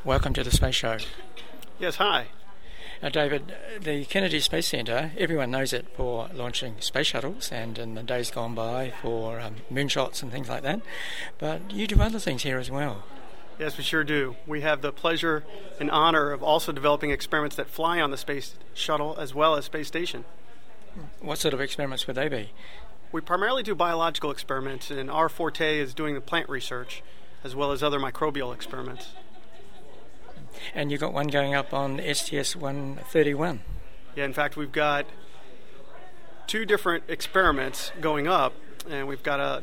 Welcome to the Space Show. Yes, hi. Now, David, the Kennedy Space Center, everyone knows it for launching space shuttles and in the days gone by for moonshots and things like that. But you do other things here as well. Yes, we sure do. We have the pleasure and honor of also developing experiments that fly on the space shuttle as well as space station. What sort of experiments would they be? We primarily do biological experiments, and our forte is doing the plant research as well as other microbial experiments. And you've got one going up on STS-131. Yeah, in fact, we've got two different experiments going up, and we've got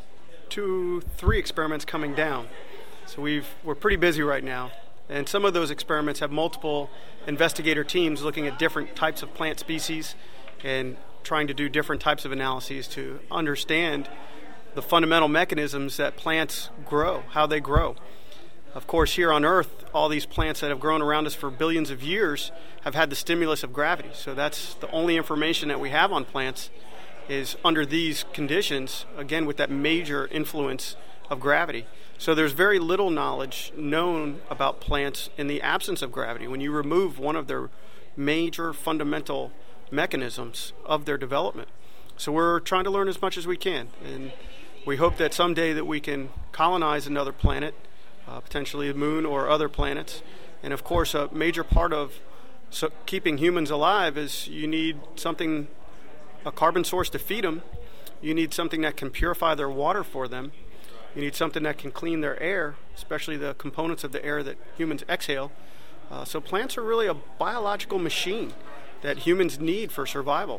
3 experiments coming down. So we're pretty busy right now. And some of those experiments have multiple investigator teams looking at different types of plant species and trying to do different types of analyses to understand the fundamental mechanisms that plants grow, how they grow. Of course, here on Earth, all these plants that have grown around us for billions of years have had the stimulus of gravity. So that's the only information that we have on plants is under these conditions, again, with that major influence of gravity. So there's very little knowledge known about plants in the absence of gravity. When you remove one of their major fundamental mechanisms of their development. So we're trying to learn as much as we can. And we hope that someday that we can colonize another planet, potentially a moon or other planets. And of course, a major part of keeping humans alive is you need something, a carbon source to feed them. You need something that can purify their water for them. You need something that can clean their air, especially the components of the air that humans exhale. So plants are really a biological machine that humans need for survival.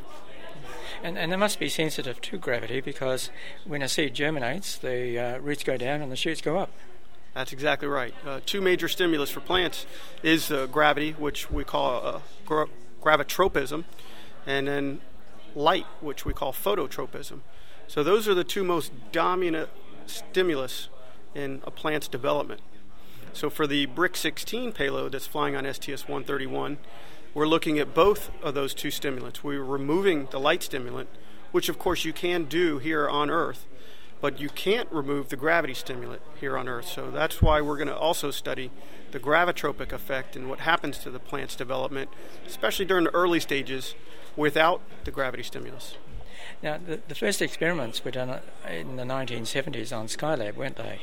And they must be sensitive to gravity because when a seed germinates, the roots go down and the shoots go up. That's exactly right. 2 major stimulus for plants is gravity, which we call gravitropism, and then light, which we call phototropism. So those are the 2 most dominant stimulus in a plant's development. So for the BRIC-16 payload that's flying on STS-131, we're looking at both of those 2 stimulants. We're removing the light stimulant, which of course you can do here on Earth, but you can't remove the gravity stimulant here on Earth. So that's why we're going to also study the gravitropic effect and what happens to the plant's development, especially during the early stages without the gravity stimulus. Now, the first experiments were done in the 1970s on Skylab, weren't they?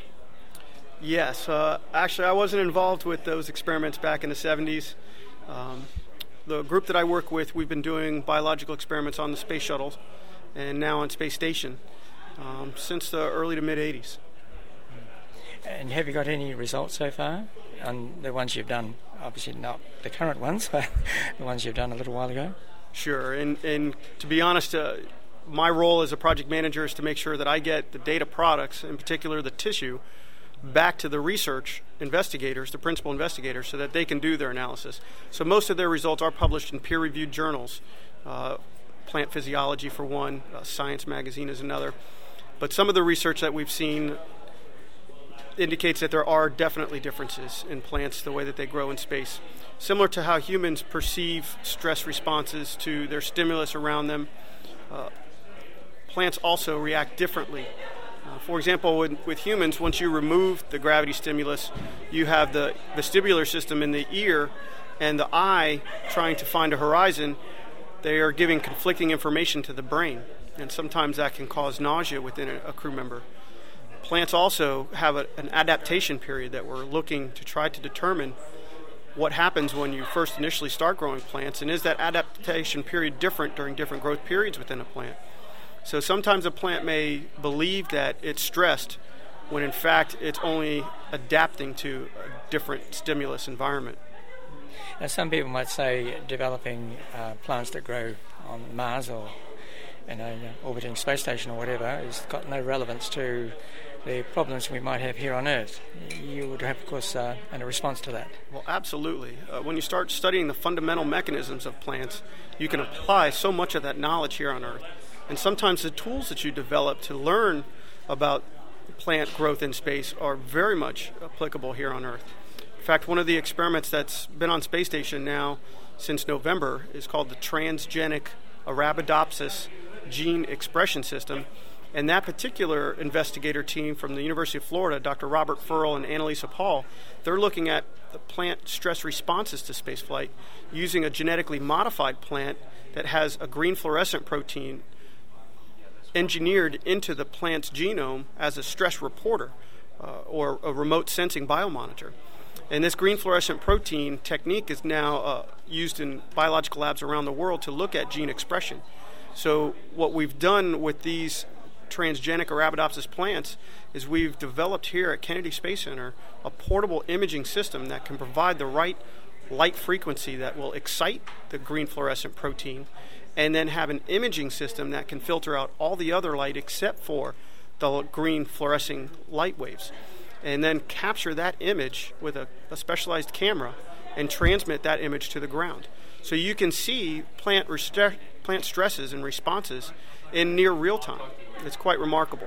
Yes. Actually, I wasn't involved with those experiments back in the 70s. The group that I work with, we've been doing biological experiments on the space shuttles and now on space station since the early to mid-'80s. And have you got any results so far on the ones you've done? Obviously not the current ones, but the ones you've done a little while ago? Sure. And to be honest, my role as a project manager is to make sure that I get the data products, in particular the tissue, back to the research investigators, the principal investigators, so that they can do their analysis. So most of their results are published in peer-reviewed journals. Plant Physiology for one, Science Magazine is another. But some of the research that we've seen indicates that there are definitely differences in plants, the way that they grow in space. Similar to how humans perceive stress responses to their stimulus around them, plants also react differently. For example, with humans, once you remove the gravity stimulus, you have the vestibular system in the ear and the eye trying to find a horizon. They are giving conflicting information to the brain, and sometimes that can cause nausea within a crew member. Plants also have an adaptation period that we're looking to try to determine what happens when you first initially start growing plants, and is that adaptation period different during different growth periods within a plant. So sometimes a plant may believe that it's stressed when in fact it's only adapting to a different stimulus environment. Now, some people might say developing plants that grow on Mars or orbiting space station or whatever has got no relevance to the problems we might have here on Earth. You would have, of course, a response to that. Well, absolutely. When you start studying the fundamental mechanisms of plants, you can apply so much of that knowledge here on Earth. And sometimes the tools that you develop to learn about plant growth in space are very much applicable here on Earth. In fact, one of the experiments that's been on space station now since November is called the Transgenic Arabidopsis Gene Expression System. And that particular investigator team from the University of Florida, Dr. Robert Furl and Annalisa Paul, they're looking at the plant stress responses to spaceflight using a genetically modified plant that has a green fluorescent protein engineered into the plant's genome as a stress reporter or a remote sensing biomonitor. And this green fluorescent protein technique is now used in biological labs around the world to look at gene expression. So what we've done with these transgenic Arabidopsis plants is we've developed here at Kennedy Space Center a portable imaging system that can provide the right light frequency that will excite the green fluorescent protein, and then have an imaging system that can filter out all the other light except for the green fluorescing light waves, and then capture that image with a specialized camera and transmit that image to the ground. So you can see plant stresses and responses in near real time. It's quite remarkable.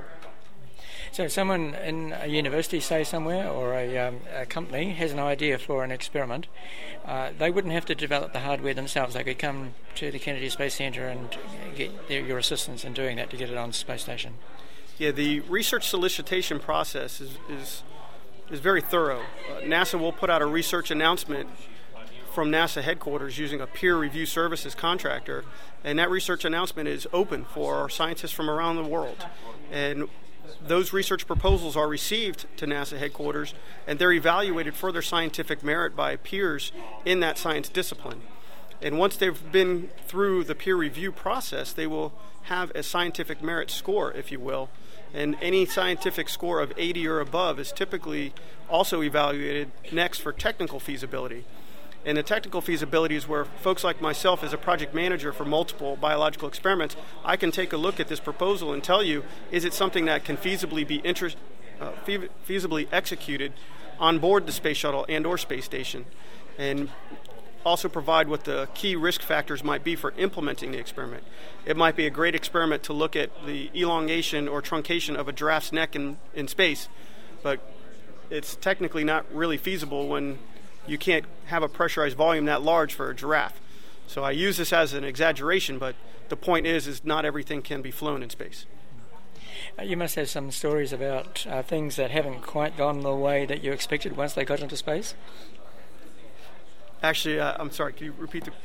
So someone in a university, say somewhere, or a company has an idea for an experiment. They wouldn't have to develop the hardware themselves. They could come to the Kennedy Space Center and get your assistance in doing that to get it on the space station. Yeah, the research solicitation process is very thorough. NASA will put out a research announcement from NASA headquarters using a peer review services contractor, and that research announcement is open for scientists from around the world. And those research proposals are received to NASA headquarters, and they're evaluated for their scientific merit by peers in that science discipline. And once they've been through the peer review process, they will have a scientific merit score, if you will. And any scientific score of 80 or above is typically also evaluated next for technical feasibility. And the technical feasibility is where folks like myself, as a project manager for multiple biological experiments, I can take a look at this proposal and tell you, is it something that can feasibly be feasibly executed on board the space shuttle and or space station, and also provide what the key risk factors might be for implementing the experiment. It might be a great experiment to look at the elongation or truncation of a giraffe's neck in space, but it's technically not really feasible when you can't have a pressurized volume that large for a giraffe. So I use this as an exaggeration, but the point is not everything can be flown in space. You must have some stories about things that haven't quite gone the way that you expected once they got into space? Actually, I'm sorry, can you repeat the...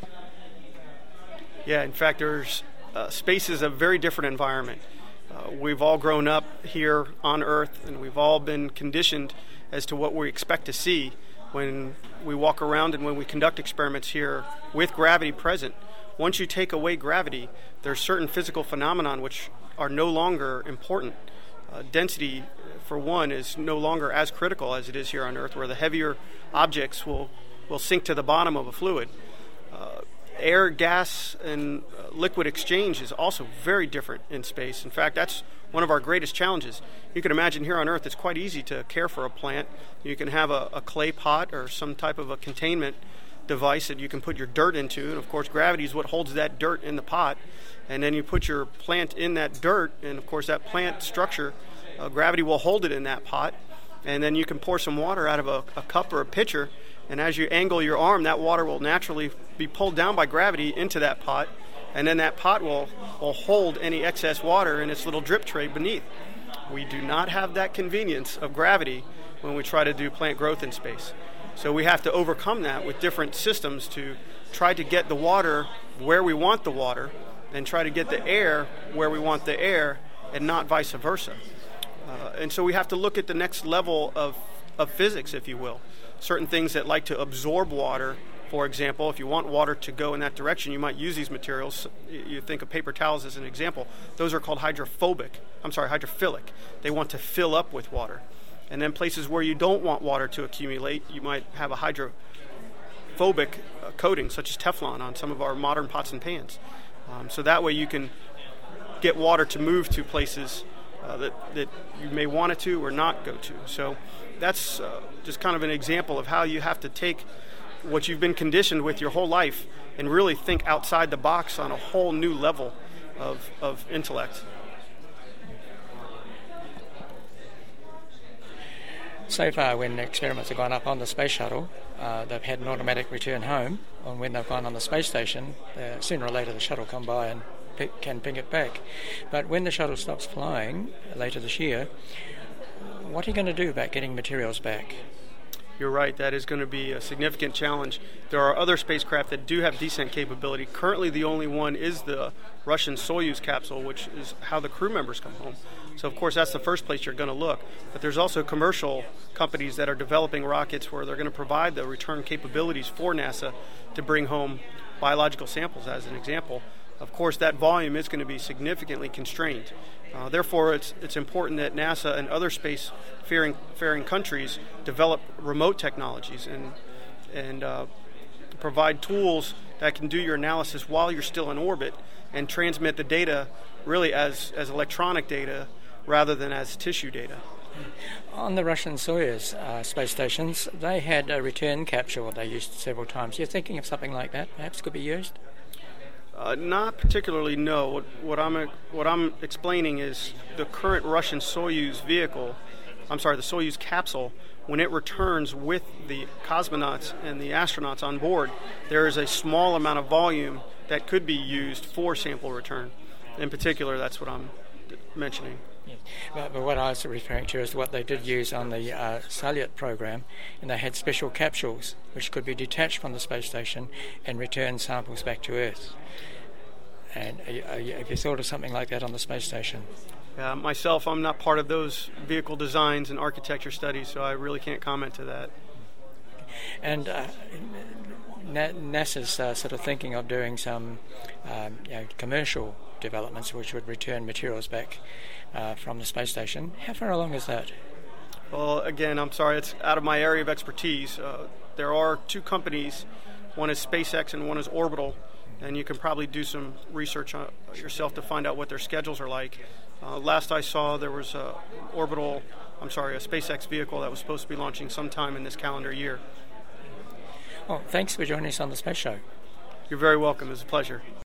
Yeah, in fact, space is a very different environment. We've all grown up here on Earth, and we've all been conditioned as to what we expect to see when we walk around and when we conduct experiments here with gravity present. Once you take away gravity, there are certain physical phenomena which are no longer important. Density, for one, is no longer as critical as it is here on Earth, where the heavier objects will sink to the bottom of a fluid. Air, gas, and liquid exchange is also very different in space. In fact, that's one of our greatest challenges. You can imagine here on Earth it's quite easy to care for a plant. You can have a clay pot or some type of a containment device that you can put your dirt into, and of course gravity is what holds that dirt in the pot. And then you put your plant in that dirt, and of course that plant structure, gravity will hold it in that pot. And then you can pour some water out of a cup or a pitcher, and as you angle your arm, that water will naturally be pulled down by gravity into that pot, and then that pot will hold any excess water in its little drip tray beneath. We do not have that convenience of gravity when we try to do plant growth in space. So we have to overcome that with different systems to try to get the water where we want the water and try to get the air where we want the air, and not vice versa. And so we have to look at the next level of physics, if you will. Certain things that like to absorb water, for example, if you want water to go in that direction, you might use these materials. You think of paper towels as an example. Those are called hydrophilic. They want to fill up with water. And then places where you don't want water to accumulate, you might have a hydrophobic coating, such as Teflon, on some of our modern pots and pans. So that way you can get water to move to places that you may want it to or not go to. So that's just kind of an example of how you have to take what you've been conditioned with your whole life and really think outside the box on a whole new level of intellect. So far, when experiments have gone up on the space shuttle, they've had an automatic return home. And when they've gone on the space station, sooner or later the shuttle come by and can bring it back. But when the shuttle stops flying later this year, what are you going to do about getting materials back? You're right, that is going to be a significant challenge. There are other spacecraft that do have descent capability. Currently, the only one is the Russian Soyuz capsule, which is how the crew members come home. So, of course, that's the first place you're going to look. But there's also commercial companies that are developing rockets where they're going to provide the return capabilities for NASA to bring home biological samples, as an example. Of course, that volume is going to be significantly constrained. Therefore, it's important that NASA and other space-faring countries develop remote technologies and provide tools that can do your analysis while you're still in orbit and transmit the data really as electronic data rather than as tissue data. On the Russian Soyuz space stations, they had a return capsule they used several times. You're thinking of something like that perhaps could be used? Not particularly, no. What I'm explaining is the current Russian Soyuz the Soyuz capsule, when it returns with the cosmonauts and the astronauts on board, there is a small amount of volume that could be used for sample return. In particular, that's what I'm mentioning. Yes. But what I was referring to is what they did use on the Salyut program, and they had special capsules which could be detached from the space station and return samples back to Earth. And have you thought of something like that on the space station? Myself, I'm not part of those vehicle designs and architecture studies, so I really can't comment to that. And NASA's sort of thinking of doing some commercial developments which would return materials back from the space station. How far along is that? Well, again, I'm sorry, it's out of my area of expertise. There are two companies, one is SpaceX and one is Orbital, and you can probably do some research on yourself to find out what their schedules are like. Last I saw, there was a SpaceX vehicle that was supposed to be launching sometime in this calendar year. Well, thanks for joining us on the Space Show. You're very welcome. It was a pleasure.